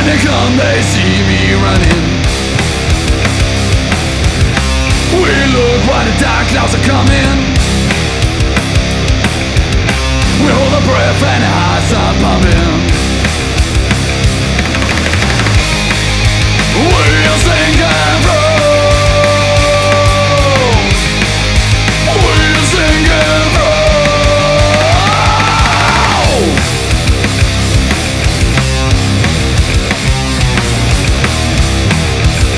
they come, they see me running. We look while the dark clouds are coming. We hold our breath and the hearts are pumping.